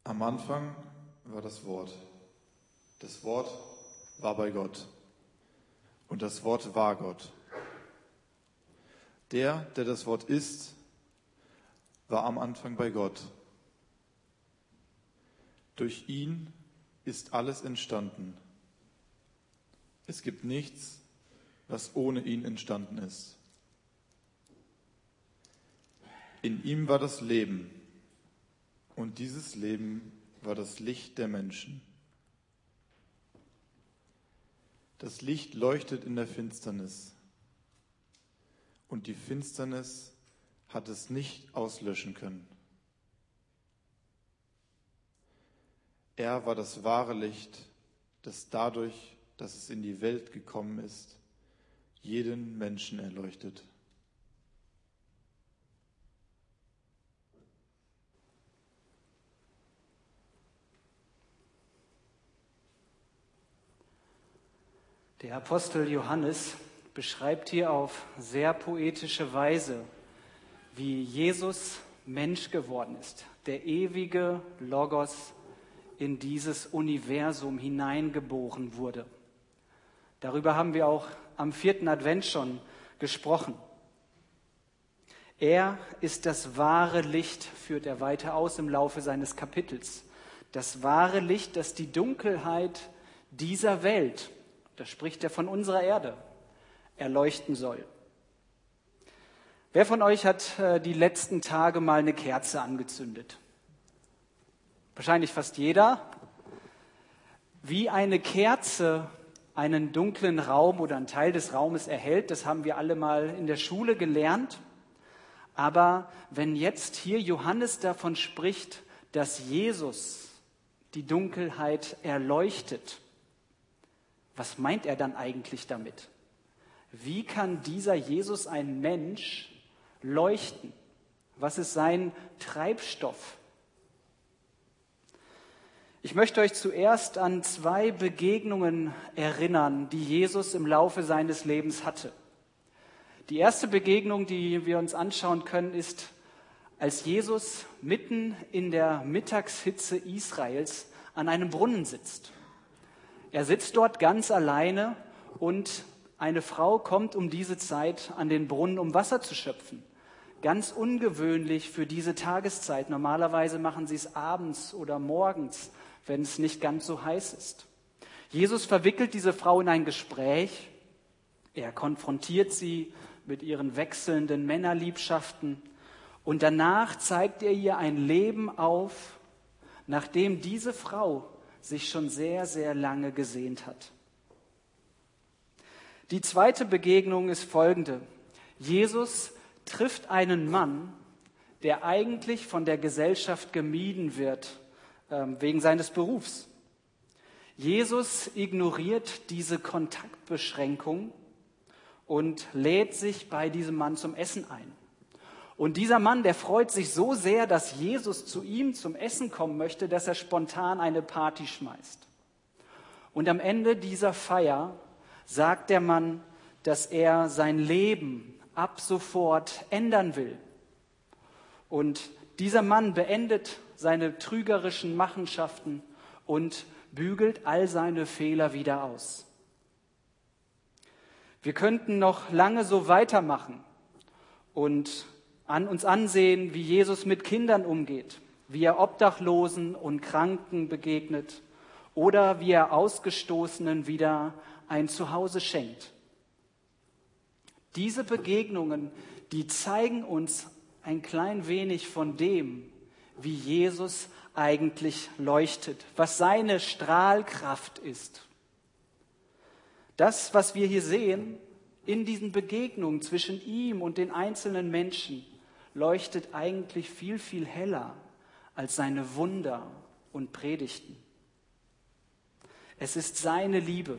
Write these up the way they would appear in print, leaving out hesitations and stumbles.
Am Anfang war das Wort. Das Wort war bei Gott. Und das Wort war Gott. Der das Wort ist, war am Anfang bei Gott. Durch ihn ist alles entstanden. Es gibt nichts, was ohne ihn entstanden ist. In ihm war das Leben, und dieses Leben war das Licht der Menschen. Das Licht leuchtet in der Finsternis, und die Finsternis hat es nicht auslöschen können. Er war das wahre Licht, das dadurch, dass es in die Welt gekommen ist, jeden Menschen erleuchtet. Der Apostel Johannes beschreibt hier auf sehr poetische Weise, wie Jesus Mensch geworden ist, der ewige Logos in dieses Universum hineingeboren wurde. Darüber haben wir auch am 4. Advent schon gesprochen. Er ist das wahre Licht, führt er weiter aus im Laufe seines Kapitels. Das wahre Licht, das die Dunkelheit dieser Welt, da spricht er von unserer Erde, erleuchten soll. Wer von euch hat die letzten Tage mal eine Kerze angezündet? Wahrscheinlich fast jeder. Wie eine Kerze einen dunklen Raum oder einen Teil des Raumes erhält, das haben wir alle mal in der Schule gelernt. Aber wenn jetzt hier Johannes davon spricht, dass Jesus die Dunkelheit erleuchtet, was meint er dann eigentlich damit? Wie kann dieser Jesus, ein Mensch, leuchten? Was ist sein Treibstoff? Ich möchte euch zuerst an 2 Begegnungen erinnern, die Jesus im Laufe seines Lebens hatte. Die erste Begegnung, die wir uns anschauen können, ist, als Jesus mitten in der Mittagshitze Israels an einem Brunnen sitzt. Er sitzt dort ganz alleine und eine Frau kommt um diese Zeit an den Brunnen, um Wasser zu schöpfen. Ganz ungewöhnlich für diese Tageszeit. Normalerweise machen sie es abends oder morgens, wenn es nicht ganz so heiß ist. Jesus verwickelt diese Frau in ein Gespräch. Er konfrontiert sie mit ihren wechselnden Männerliebschaften. Und danach zeigt er ihr ein Leben auf, nach dem diese Frau sich schon sehr, sehr lange gesehnt hat. Die zweite Begegnung ist folgende. Jesus trifft einen Mann, der eigentlich von der Gesellschaft gemieden wird, wegen seines Berufs. Jesus ignoriert diese Kontaktbeschränkung und lädt sich bei diesem Mann zum Essen ein. Und dieser Mann, der freut sich so sehr, dass Jesus zu ihm zum Essen kommen möchte, dass er spontan eine Party schmeißt. Und am Ende dieser Feier sagt der Mann, dass er sein Leben ab sofort ändern will. Und dieser Mann beendet seine trügerischen Machenschaften und bügelt all seine Fehler wieder aus. Wir könnten noch lange so weitermachen und uns ansehen, wie Jesus mit Kindern umgeht, wie er Obdachlosen und Kranken begegnet oder wie er Ausgestoßenen wieder ein Zuhause schenkt. Diese Begegnungen, die zeigen uns ein klein wenig von dem, wie Jesus eigentlich leuchtet, was seine Strahlkraft ist. Das, was wir hier sehen, in diesen Begegnungen zwischen ihm und den einzelnen Menschen, leuchtet eigentlich viel, viel heller als seine Wunder und Predigten. Es ist seine Liebe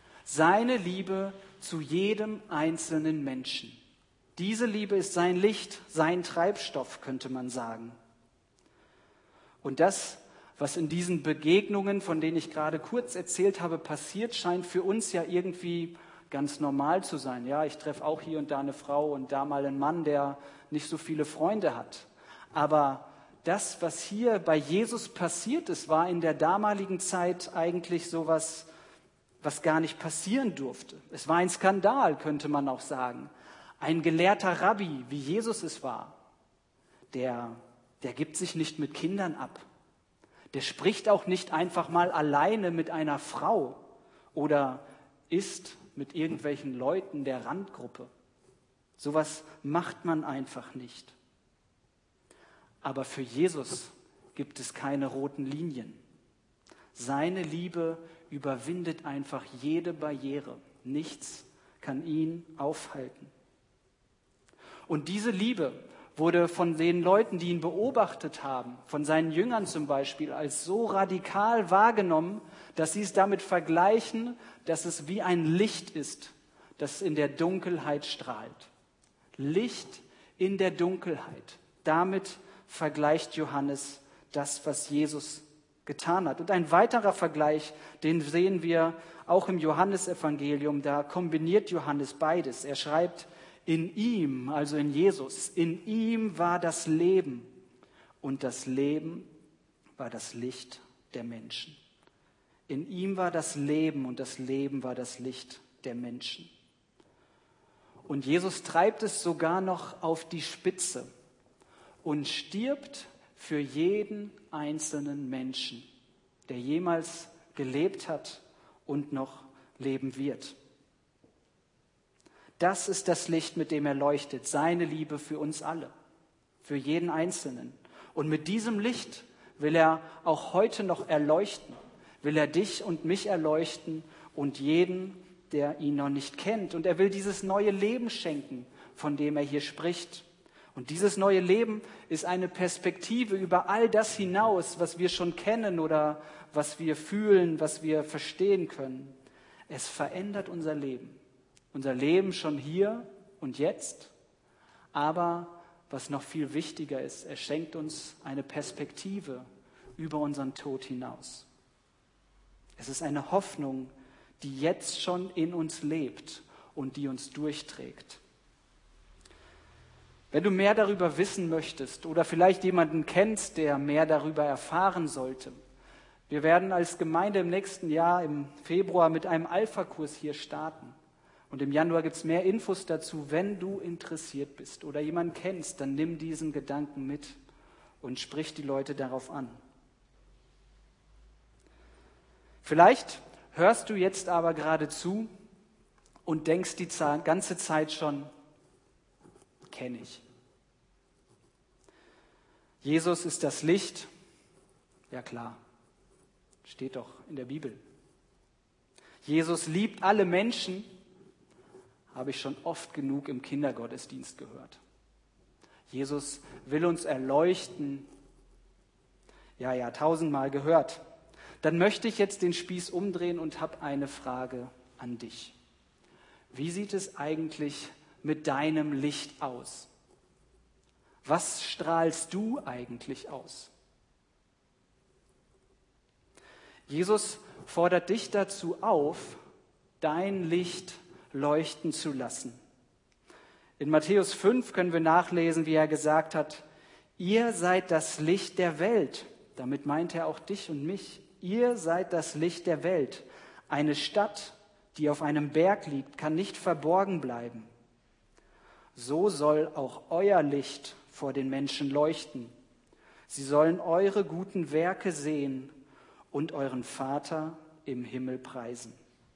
zu jedem einzelnen Menschen. Diese Liebe ist sein Licht, sein Treibstoff, könnte man sagen. Und das, was in diesen Begegnungen, von denen ich gerade kurz erzählt habe, passiert, scheint für uns ja irgendwie ganz normal zu sein. Ja, ich treffe auch hier und da eine Frau und da mal einen Mann, der nicht so viele Freunde hat. Aber das, was hier bei Jesus passiert ist, war in der damaligen Zeit eigentlich sowas, was gar nicht passieren durfte. Es war ein Skandal, könnte man auch sagen. Ein gelehrter Rabbi, wie Jesus es war, der gibt sich nicht mit Kindern ab. Der spricht auch nicht einfach mal alleine mit einer Frau oder isst mit irgendwelchen Leuten der Randgruppe. Sowas macht man einfach nicht. Aber für Jesus gibt es keine roten Linien. Seine Liebe überwindet einfach jede Barriere. Nichts kann ihn aufhalten. Und diese Liebe wurde von den Leuten, die ihn beobachtet haben, von seinen Jüngern zum Beispiel, als so radikal wahrgenommen, dass sie es damit vergleichen, dass es wie ein Licht ist, das in der Dunkelheit strahlt. Licht in der Dunkelheit. Damit vergleicht Johannes das, was Jesus getan hat. Und ein weiterer Vergleich, den sehen wir auch im Johannesevangelium, da kombiniert Johannes beides. Er schreibt, in ihm, also in Jesus, in ihm war das Leben und das Leben war das Licht der Menschen. In ihm war das Leben und das Leben war das Licht der Menschen. Und Jesus treibt es sogar noch auf die Spitze und stirbt für jeden einzelnen Menschen, der jemals gelebt hat und noch leben wird. Das ist das Licht, mit dem er leuchtet, seine Liebe für uns alle, für jeden Einzelnen. Und mit diesem Licht will er auch heute noch erleuchten, will er dich und mich erleuchten und jeden, der ihn noch nicht kennt. Und er will dieses neue Leben schenken, von dem er hier spricht. Und dieses neue Leben ist eine Perspektive über all das hinaus, was wir schon kennen oder was wir fühlen, was wir verstehen können. Es verändert unser Leben. Unser Leben schon hier und jetzt, aber was noch viel wichtiger ist, er schenkt uns eine Perspektive über unseren Tod hinaus. Es ist eine Hoffnung, die jetzt schon in uns lebt und die uns durchträgt. Wenn du mehr darüber wissen möchtest oder vielleicht jemanden kennst, der mehr darüber erfahren sollte, wir werden als Gemeinde im nächsten Jahr im Februar mit einem Alpha-Kurs hier starten. Und im Januar gibt es mehr Infos dazu. Wenn du interessiert bist oder jemanden kennst, dann nimm diesen Gedanken mit und sprich die Leute darauf an. Vielleicht hörst du jetzt aber gerade zu und denkst die ganze Zeit schon, kenne ich. Jesus ist das Licht. Ja klar, steht doch in der Bibel. Jesus liebt alle Menschen. Habe ich schon oft genug im Kindergottesdienst gehört. Jesus will uns erleuchten. Ja, 1000-mal gehört. Dann möchte ich jetzt den Spieß umdrehen und habe eine Frage an dich. Wie sieht es eigentlich mit deinem Licht aus? Was strahlst du eigentlich aus? Jesus fordert dich dazu auf, dein Licht leuchten zu lassen. In Matthäus 5 können wir nachlesen, wie er gesagt hat, ihr seid das Licht der Welt. Damit meint er auch dich und mich. Ihr seid das Licht der Welt. Eine Stadt, die auf einem Berg liegt, kann nicht verborgen bleiben. So soll auch euer Licht vor den Menschen leuchten. Sie sollen eure guten Werke sehen und euren Vater im Himmel preisen.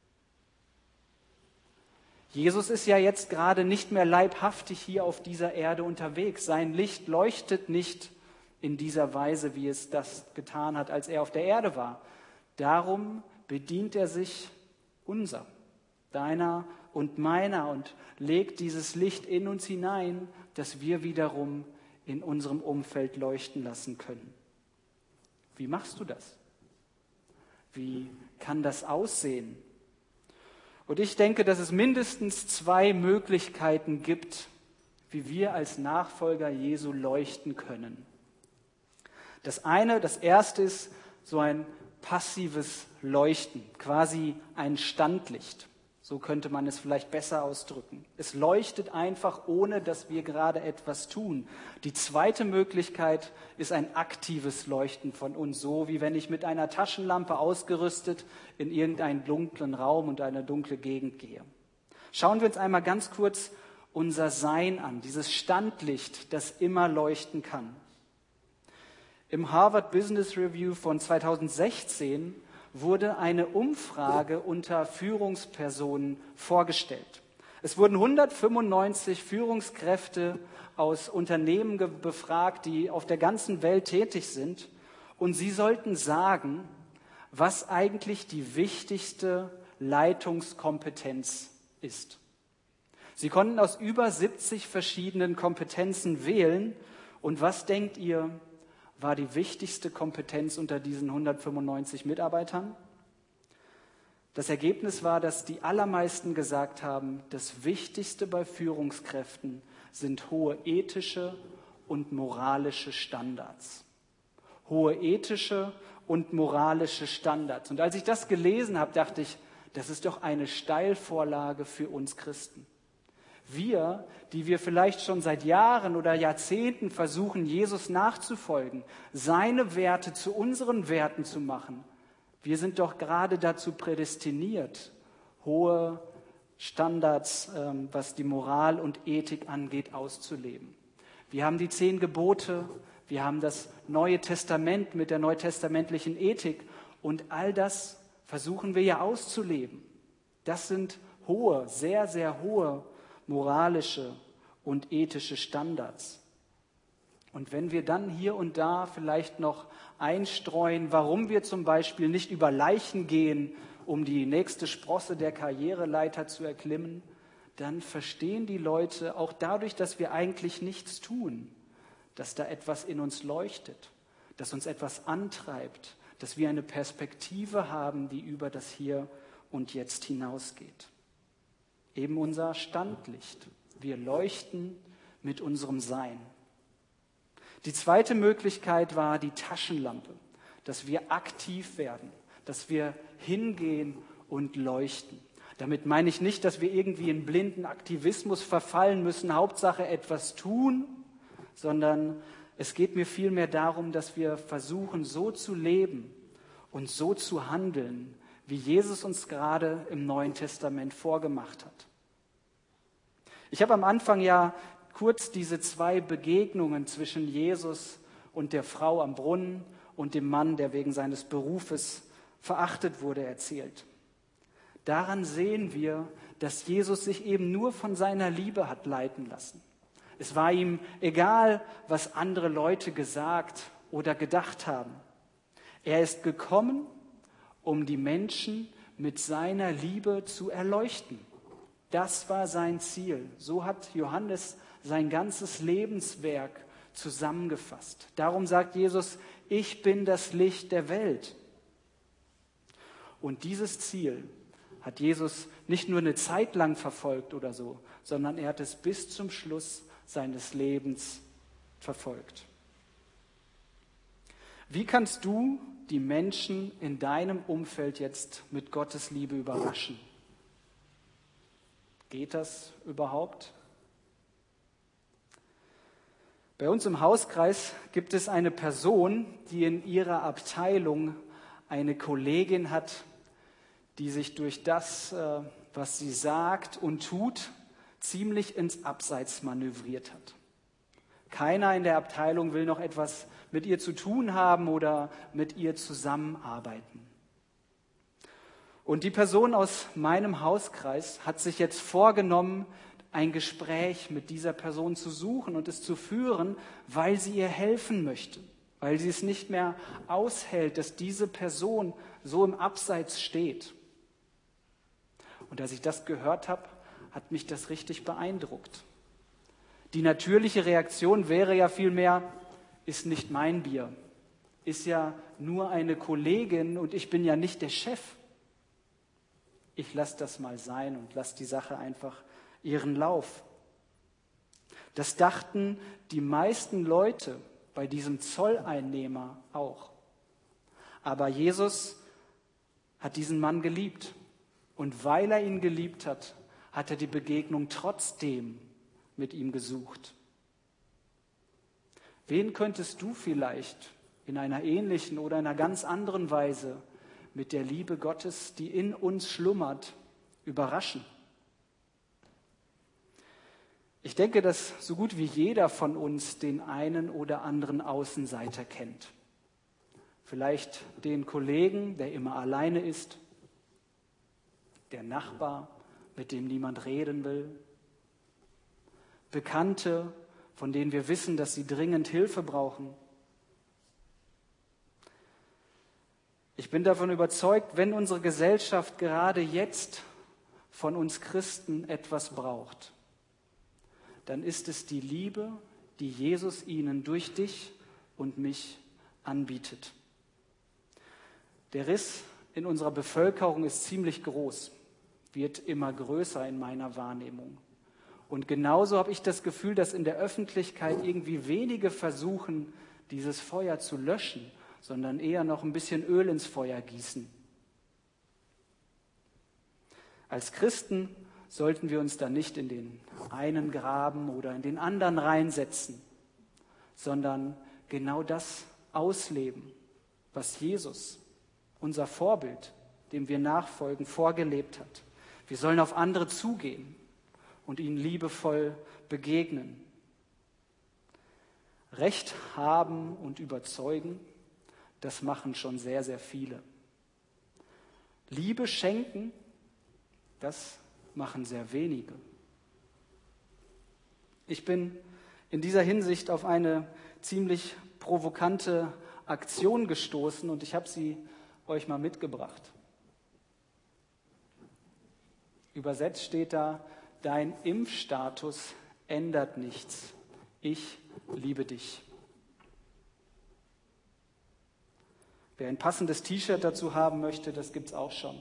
Jesus ist ja jetzt gerade nicht mehr leibhaftig hier auf dieser Erde unterwegs. Sein Licht leuchtet nicht in dieser Weise, wie es das getan hat, als er auf der Erde war. Darum bedient er sich unser, deiner und meiner und legt dieses Licht in uns hinein, das wir wiederum in unserem Umfeld leuchten lassen können. Wie machst du das? Wie kann das aussehen? Und ich denke, dass es mindestens 2 Möglichkeiten gibt, wie wir als Nachfolger Jesu leuchten können. Das erste ist so ein passives Leuchten, quasi ein Standlicht. So könnte man es vielleicht besser ausdrücken. Es leuchtet einfach, ohne dass wir gerade etwas tun. Die zweite Möglichkeit ist ein aktives Leuchten von uns, so wie wenn ich mit einer Taschenlampe ausgerüstet in irgendeinen dunklen Raum und eine dunkle Gegend gehe. Schauen wir uns einmal ganz kurz unser Sein an, dieses Standlicht, das immer leuchten kann. Im Harvard Business Review von 2016 wurde eine Umfrage unter Führungspersonen vorgestellt. Es wurden 195 Führungskräfte aus Unternehmen befragt, die auf der ganzen Welt tätig sind. Und sie sollten sagen, was eigentlich die wichtigste Leitungskompetenz ist. Sie konnten aus über 70 verschiedenen Kompetenzen wählen. Und was denkt ihr, war die wichtigste Kompetenz unter diesen 195 Mitarbeitern? Das Ergebnis war, dass die allermeisten gesagt haben, das Wichtigste bei Führungskräften sind hohe ethische und moralische Standards. Hohe ethische und moralische Standards. Und als ich das gelesen habe, dachte ich, das ist doch eine Steilvorlage für uns Christen. Wir, die wir vielleicht schon seit Jahren oder Jahrzehnten versuchen, Jesus nachzufolgen, seine Werte zu unseren Werten zu machen, wir sind doch gerade dazu prädestiniert, hohe Standards, was die Moral und Ethik angeht, auszuleben. Wir haben die 10 Gebote, wir haben das Neue Testament mit der neutestamentlichen Ethik und all das versuchen wir ja auszuleben. Das sind hohe, sehr, sehr hohe moralische und ethische Standards. Und wenn wir dann hier und da vielleicht noch einstreuen, warum wir zum Beispiel nicht über Leichen gehen, um die nächste Sprosse der Karriereleiter zu erklimmen, dann verstehen die Leute auch dadurch, dass wir eigentlich nichts tun, dass da etwas in uns leuchtet, dass uns etwas antreibt, dass wir eine Perspektive haben, die über das Hier und Jetzt hinausgeht. Eben unser Standlicht. Wir leuchten mit unserem Sein. Die zweite Möglichkeit war die Taschenlampe, dass wir aktiv werden, dass wir hingehen und leuchten. Damit meine ich nicht, dass wir irgendwie in blinden Aktivismus verfallen müssen, Hauptsache etwas tun, sondern es geht mir vielmehr darum, dass wir versuchen, so zu leben und so zu handeln, wie Jesus uns gerade im Neuen Testament vorgemacht hat. Ich habe am Anfang ja kurz diese 2 Begegnungen zwischen Jesus und der Frau am Brunnen und dem Mann, der wegen seines Berufes verachtet wurde, erzählt. Daran sehen wir, dass Jesus sich eben nur von seiner Liebe hat leiten lassen. Es war ihm egal, was andere Leute gesagt oder gedacht haben. Er ist gekommen, um die Menschen mit seiner Liebe zu erleuchten. Das war sein Ziel. So hat Johannes sein ganzes Lebenswerk zusammengefasst. Darum sagt Jesus, ich bin das Licht der Welt. Und dieses Ziel hat Jesus nicht nur eine Zeit lang verfolgt oder so, sondern er hat es bis zum Schluss seines Lebens verfolgt. Wie kannst du die Menschen in deinem Umfeld jetzt mit Gottes Liebe überraschen? Geht das überhaupt? Bei uns im Hauskreis gibt es eine Person, die in ihrer Abteilung eine Kollegin hat, die sich durch das, was sie sagt und tut, ziemlich ins Abseits manövriert hat. Keiner in der Abteilung will noch etwas mit ihr zu tun haben oder mit ihr zusammenarbeiten. Und die Person aus meinem Hauskreis hat sich jetzt vorgenommen, ein Gespräch mit dieser Person zu suchen und es zu führen, weil sie ihr helfen möchte, weil sie es nicht mehr aushält, dass diese Person so im Abseits steht. Und als ich das gehört habe, hat mich das richtig beeindruckt. Die natürliche Reaktion wäre ja vielmehr, ist nicht mein Bier, ist ja nur eine Kollegin und ich bin ja nicht der Chef. Ich lasse das mal sein und lasse die Sache einfach ihren Lauf. Das dachten die meisten Leute bei diesem Zolleinnehmer auch. Aber Jesus hat diesen Mann geliebt. Und weil er ihn geliebt hat, hat er die Begegnung trotzdem mit ihm gesucht. Wen könntest du vielleicht in einer ähnlichen oder einer ganz anderen Weise mit der Liebe Gottes, die in uns schlummert, überraschen? Ich denke, dass so gut wie jeder von uns den einen oder anderen Außenseiter kennt. Vielleicht den Kollegen, der immer alleine ist, der Nachbar, mit dem niemand reden will, Bekannte, von denen wir wissen, dass sie dringend Hilfe brauchen. Ich bin davon überzeugt, wenn unsere Gesellschaft gerade jetzt von uns Christen etwas braucht, dann ist es die Liebe, die Jesus ihnen durch dich und mich anbietet. Der Riss in unserer Bevölkerung ist ziemlich groß, wird immer größer in meiner Wahrnehmung. Und genauso habe ich das Gefühl, dass in der Öffentlichkeit irgendwie wenige versuchen, dieses Feuer zu löschen, sondern eher noch ein bisschen Öl ins Feuer gießen. Als Christen sollten wir uns dann nicht in den einen graben oder in den anderen reinsetzen, sondern genau das ausleben, was Jesus, unser Vorbild, dem wir nachfolgen, vorgelebt hat. Wir sollen auf andere zugehen und ihnen liebevoll begegnen. Recht haben und überzeugen, das machen schon sehr, sehr viele. Liebe schenken, das machen sehr wenige. Ich bin in dieser Hinsicht auf eine ziemlich provokante Aktion gestoßen und ich habe sie euch mal mitgebracht. Übersetzt steht da: Dein Impfstatus ändert nichts. Ich liebe dich. Wer ein passendes T-Shirt dazu haben möchte, das gibt es auch schon.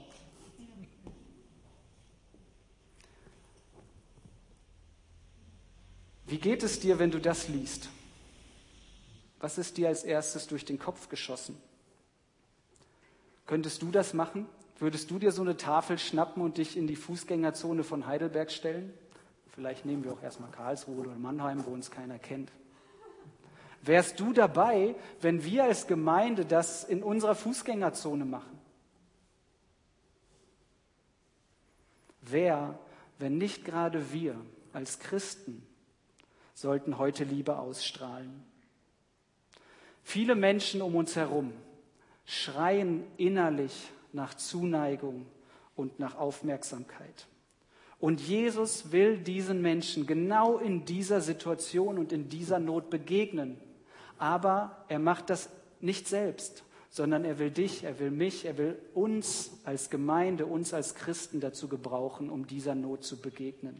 Wie geht es dir, wenn du das liest? Was ist dir als erstes durch den Kopf geschossen? Könntest du das machen? Würdest du dir so eine Tafel schnappen und dich in die Fußgängerzone von Heidelberg stellen? Vielleicht nehmen wir auch erstmal Karlsruhe oder Mannheim, wo uns keiner kennt. Wärst du dabei, wenn wir als Gemeinde das in unserer Fußgängerzone machen? Wer, wenn nicht gerade wir als Christen, sollten heute Liebe ausstrahlen? Viele Menschen um uns herum schreien innerlich nach Zuneigung und nach Aufmerksamkeit. Und Jesus will diesen Menschen genau in dieser Situation und in dieser Not begegnen. Aber er macht das nicht selbst, sondern er will dich, er will mich, er will uns als Gemeinde, uns als Christen dazu gebrauchen, um dieser Not zu begegnen.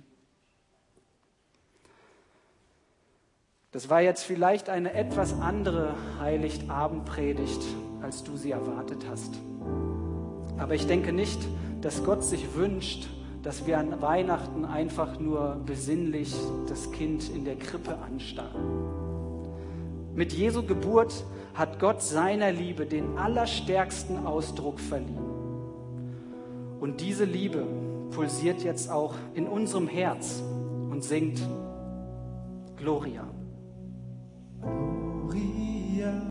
Das war jetzt vielleicht eine etwas andere Heiligabendpredigt, als du sie erwartet hast. Aber ich denke nicht, dass Gott sich wünscht, dass wir an Weihnachten einfach nur besinnlich das Kind in der Krippe anstarren. Mit Jesu Geburt hat Gott seiner Liebe den allerstärksten Ausdruck verliehen. Und diese Liebe pulsiert jetzt auch in unserem Herz und singt Gloria.